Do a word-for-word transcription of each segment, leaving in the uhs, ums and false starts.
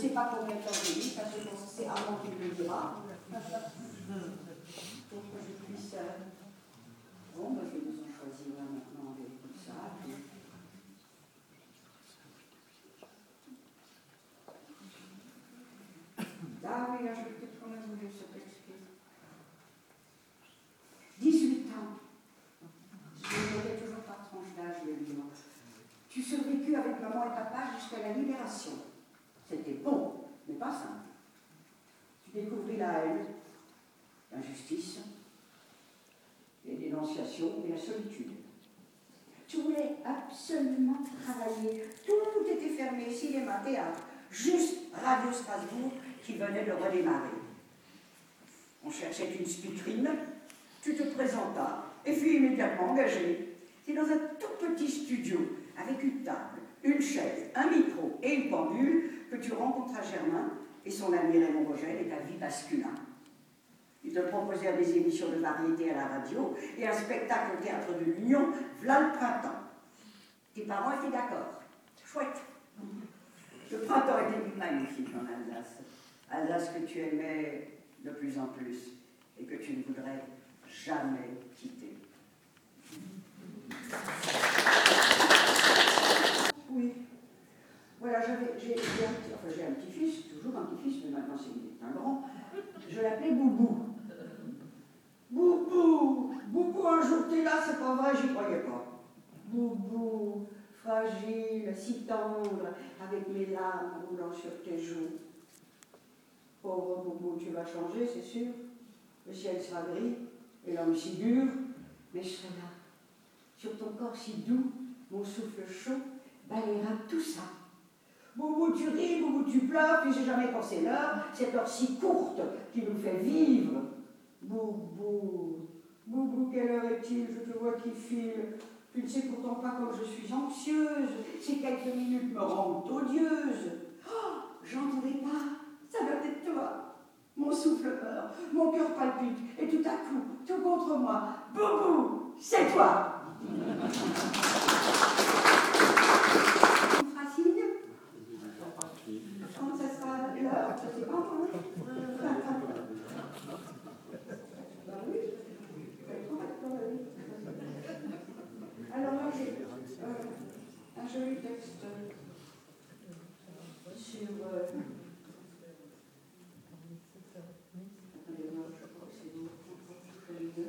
sais pas combien de temps j'ai mis, parce que c'est Armand qui me le dira. Pour que je puisse... Bon, ben, je vais nous en choisir là maintenant avec tout ça. Puis... Ah oui, là, je vais peut-être quand même vous lire ce texte. dix-huit ans. Je ne voyais toujours pas tranche d'âge, le livre. Tu survécus avec maman et papa jusqu'à la libération. C'était bon, mais pas simple. Tu découvris la haine, l'injustice, les dénonciations et la solitude. Tu voulais absolument travailler. Tout était fermé, cinéma, théâtre, juste Radio Strasbourg qui venait de redémarrer. On cherchait une speakerine, tu te présentas et fus immédiatement engagé. C'est dans un tout petit studio, avec une table, une chaise, un micro et une pendule, que tu rencontras Germain et son ami Raymond Rogel et ta vie bascula. Ils te proposèrent des émissions de variété à la radio et un spectacle au Théâtre de l'Union, v'là le printemps. Tes parents étaient d'accord. Chouette. Le printemps était magnifique en Alsace. Alsace que tu aimais de plus en plus et que tu ne voudrais jamais quitter. Oui. Voilà, j'avais, j'ai, j'ai, un, enfin, j'ai un petit-fils, toujours un petit-fils, mais maintenant c'est un grand. Je l'appelais Boubou. Boubou, Boubou, un jour t'es là, c'est pas vrai, j'y croyais pas. Boubou, fragile, si tendre, avec mes larmes roulant sur tes joues. Pauvre Boubou, tu vas changer, c'est sûr. Le ciel sera gris, et l'homme si dur, mais je serai là. Sur ton corps si doux, mon souffle chaud balayera tout ça. Boubou, tu ris, Boubou, tu pleures, puis j'ai jamais pensé l'heure, cette heure si courte qui nous fait vivre. Boubou, Boubou, quelle heure est-il? Je te vois qui file. Tu ne sais pourtant pas comme je suis anxieuse. Ces quelques minutes me rendent odieuse. Oh, j'entendais pas. Ça doit être toi. Mon souffle meurt, mon cœur palpite, et tout à coup, tout contre moi, Boubou, c'est toi. Fracine. Quand ça sera l'heure, je sais pas moi. Ben oui, alors là, j'ai euh, un joli texte sur... Euh, attendez-moi, je crois que c'est vous.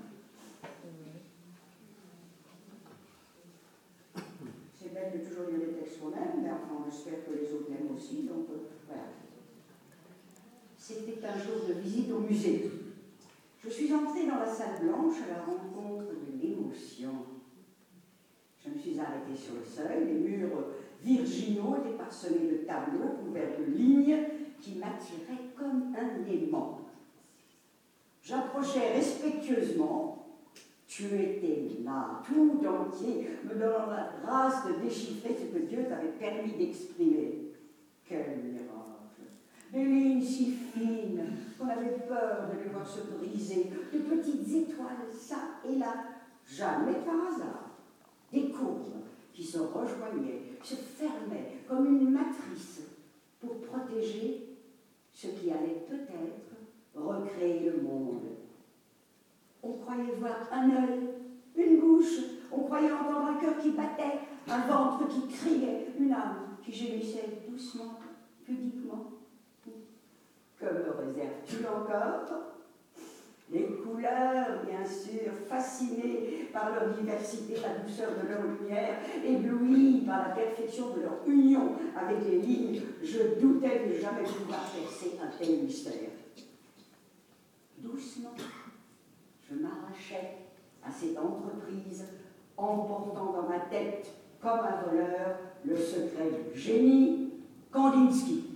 C'est belle de toujours lire les textes qu'on aime, mais enfin, on espère que les autres l'aiment aussi, donc euh, voilà. C'était un jour de visite au musée. Je suis entrée dans la salle blanche à la rencontre de l'émotion. Je me suis arrêtée sur le seuil, les murs virginaux étaient parsemés de tableaux couverts de lignes qui m'attiraient comme un aimant. J'approchais respectueusement. Tu étais là, tout entier, me donnant la grâce de déchiffrer ce que Dieu t'avait permis d'exprimer. Quel miracle! Des lignes si fines qu'on avait peur de les voir se briser, de petites étoiles ça et là, jamais par hasard. Des courbes qui se rejoignaient, se fermaient comme une matrice pour protéger ce qui allait peut-être recréer le monde. On croyait voir un œil, une bouche, on croyait entendre un cœur qui battait, un ventre qui criait, une âme qui gémissait doucement, pudiquement. Que me réserves-tu encore? Les couleurs, bien sûr, fascinées par leur diversité, la douceur de leur lumière, éblouies par la perfection de leur union avec les lignes, je doutais de jamais pouvoir percer un tel mystère. Doucement, je m'arrachais à cette entreprise, emportant dans ma tête, comme un voleur, le secret du génie Kandinsky.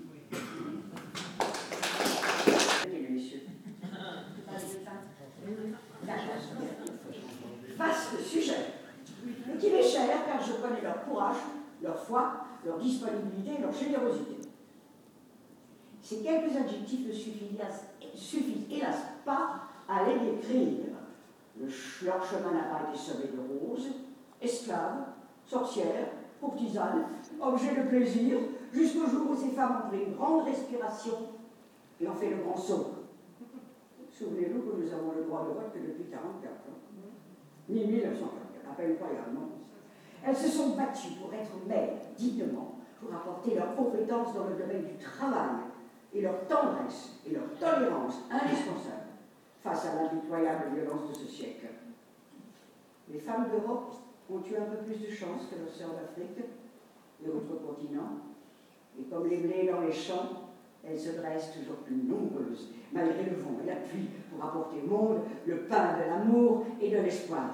Vaste sujet, mais qui m'est cher car je connais leur courage, leur foi, leur disponibilité et leur générosité. Ces quelques adjectifs ne suffisent, suffisent hélas pas à les décrire. Le, leur chemin n'a pas été semé de roses, esclaves, sorcières, courtisanes, objets de plaisir, jusqu'au jour où ces femmes ont pris une grande respiration et ont fait le grand saut. Souvenez-vous que nous avons le droit de vote que depuis mille neuf cent quarante-quatre, hein. Ni mille neuf cent quarante-quatre, à peine croyable, non. Elles se sont battues pour être mères dignement, pour apporter leur compétence dans le domaine du travail et leur tendresse et leur tolérance indispensables face à l'impitoyable violence de ce siècle. Les femmes d'Europe ont eu un peu plus de chance que leurs sœurs d'Afrique et autres continents, et comme les blés dans les champs, elles se dressent toujours plus nombreuses, malgré le vent et la pluie, pour apporter au monde le pain de l'amour et de l'espoir.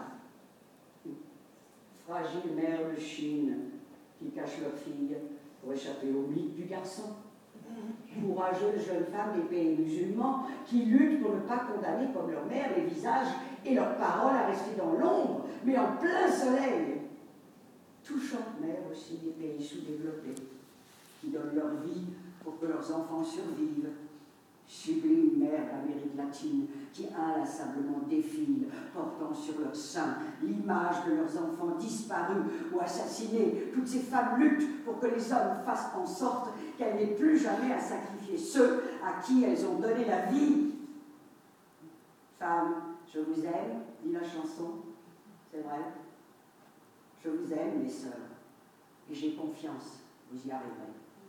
Fragiles mères de Chine qui cachent leurs filles pour échapper au mythe du garçon. Courageuses jeunes femmes des pays musulmans qui luttent pour ne pas condamner comme leur mère les visages et leurs paroles à rester dans l'ombre, mais en plein soleil. Touchantes mères aussi des pays sous-développés qui donnent leur vie pour que leurs enfants survivent. Sublimes mères d'Amérique latine qui inlassablement défilent, portant sur leur sein l'image de leurs enfants disparus ou assassinés. Toutes ces femmes luttent pour que les hommes fassent en sorte qu'elles n'aient plus jamais à sacrifier ceux à qui elles ont donné la vie. Femmes, je vous aime, dit la chanson, c'est vrai. Je vous aime, mes sœurs, et j'ai confiance, vous y arriverez.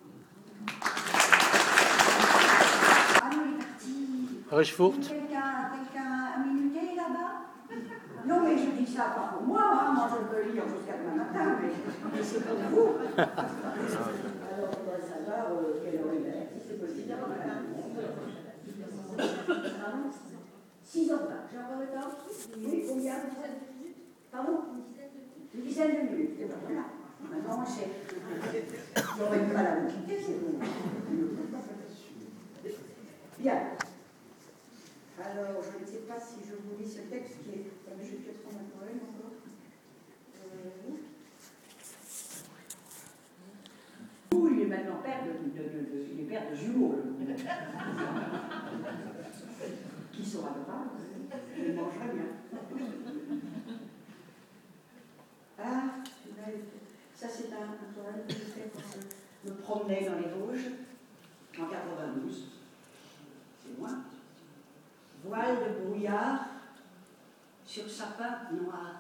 Ah, non, il est parti. Rochefort. Quelqu'un, quelqu'un a minuté là-bas? Non, mais je dis ça pas pour moi, hein. Moi je peux lire jusqu'à demain matin, mais, mais c'est pour vous. Alors on va savoir euh, quelle heure il est, si c'est possible. six heures vingt, j'ai encore le temps? Oui, combien? Pardon? Une dizaine de minutes. Et ben voilà. Maintenant, on sait. Il n'y aurait pas la quitter, c'est bon. Bien. Alors, je ne sais pas si je vous lis ce texte qui est. Je vais peut-être prendre un poème encore. Euh... Ouh, il est maintenant père de, de, de, de, il est père de jumeaux. Qui sera le pas? Il mangerait bien. Ah, ça c'est un, un poème que j'ai fait quand je me promenais dans les Vosges en quatre-vingt-douze. C'est loin. Voile de brouillard sur sapin noir.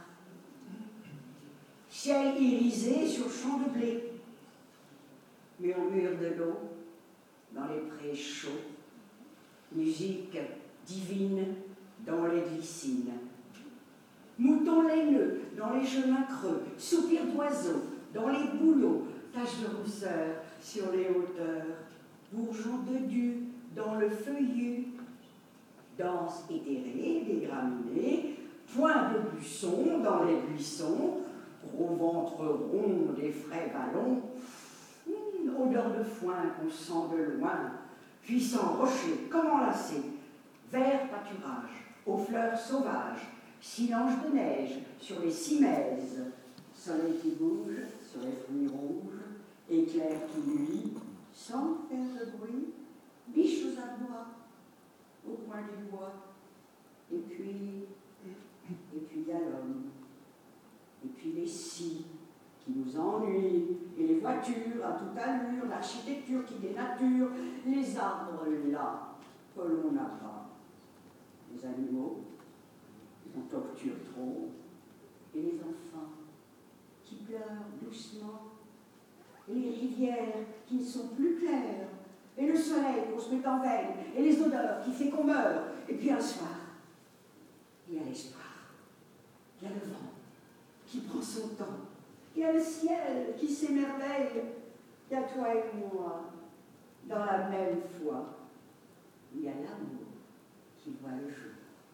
Ciel irisé sur champ de blé. Murmure de l'eau dans les prés chauds. Musique divine dans les glycines. Moutons laineux dans les chemins creux, soupirs d'oiseaux dans les bouleaux, taches de rousseur sur les hauteurs, bourgeons de Dieu dans le feuillu, danse éthérée des graminées, point de buissons dans les buissons, gros ventre rond des frais ballons, hum, odeur de foin qu'on sent de loin, puissant rocher comme enlacé, vert pâturage, aux fleurs sauvages, silence de neige sur les cimaises, soleil qui bouge sur les fruits rouges, éclair qui nuit, sans faire de bruit, biches aux abois, au coin du bois, et puis, et puis il y a l'homme, et puis les scies qui nous ennuient, et les voitures à toute allure, l'architecture qui dénature, les arbres là que l'on n'a pas, les animaux on torture trop, et les enfants qui pleurent doucement, et les rivières qui ne sont plus claires, et le soleil qu'on se met en veille, et les odeurs qui fait qu'on meurt, et puis un soir, il y a l'espoir, il y a le vent qui prend son temps, il y a le ciel qui s'émerveille, il y a toi et moi, dans la même foi, il y a l'amour qui voit le jour.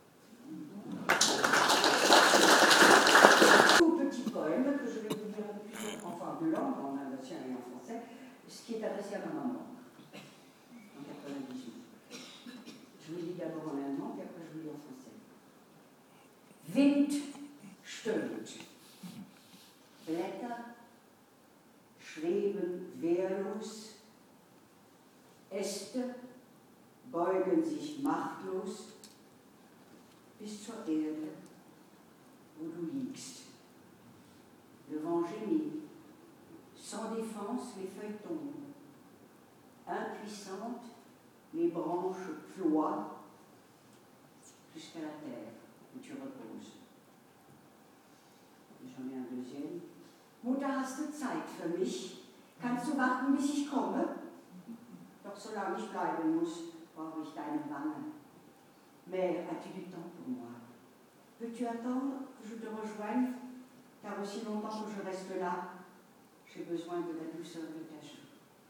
Tout petit poème que je vais vous dire en plusieurs, enfin deux langues, en alsacien et en français, ce qui est adressé à ma maman en quatre-vingt-dix-huit. Je vous le dis d'abord en allemand, puis après je vous le dis en français. Wind stöhnt. Blätter schweben wehrlos. Äste beugen sich machtlos bis zur Erde, wo du liegst. Le vent gémit, les feuilles tombent. Impuissantes, les branches ploient jusqu'à la terre où tu reposes. J'en ai un deuxième. Mutter, hast du Zeit für mich? Kannst du warten, bis ich komme? Doch solange ich bleiben muss, brauche ich deine Wange. Mère, as-tu du temps pour moi? Peux-tu attendre que je te rejoigne? Car aussi longtemps que je reste là, j'ai besoin de la douceur de ta joue.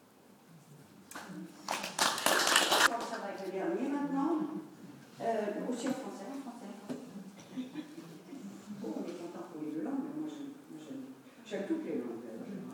Ça va être le dernier maintenant. Euh, aussi en français, en français. Oh, on est content pour les deux langues, mais moi j'aime toutes les langues.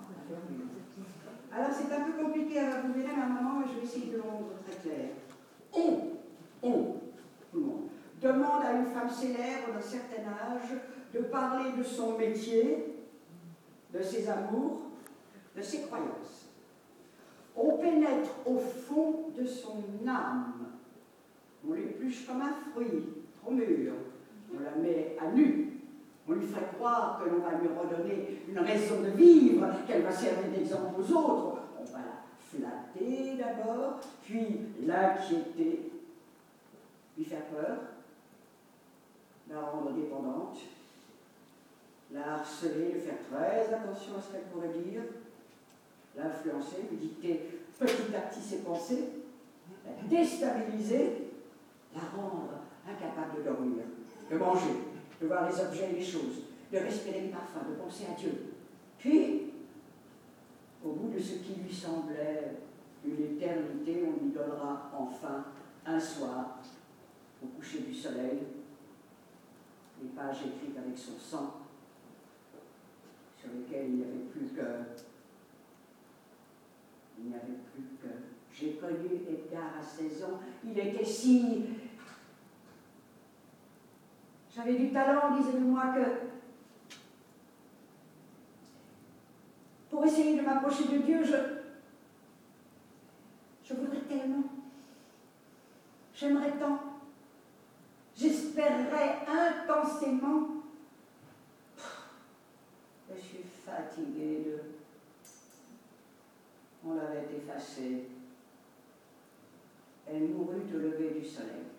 Alors c'est un peu compliqué, alors vous verrez à un moment, je vais essayer de le rendre très clair. On, on, tout le monde, demande à une femme célèbre d'un certain âge de parler de son métier, de ses amours, de ses croyances. On pénètre au fond de son âme. On l'épluche comme un fruit, trop mûr. On la met à nu. On lui ferait croire que l'on va lui redonner une raison de vivre, qu'elle va servir d'exemple aux autres. On va la flatter d'abord, puis l'inquiéter, lui faire peur, la rendre dépendante, la harceler, lui faire très attention à ce qu'elle pourrait dire, l'influencer, lui dicter petit à petit ses pensées, la déstabiliser, la rendre incapable de dormir, de manger, de voir les objets et les choses, de respirer les parfums, de penser à Dieu. Puis, au bout de ce qui lui semblait une éternité, on lui donnera enfin un soir, au coucher du soleil, les pages écrites avec son sang, sur lesquelles il n'y avait plus que il n'y avait plus que j'ai connu Edgar à seize ans, il était si j'avais du talent, disait-moi, que pour essayer de m'approcher de Dieu, je je voudrais tellement, j'aimerais tant, j'espérerais intensément. Je suis fatiguée de... On l'avait effacée. Elle mourut au lever du soleil.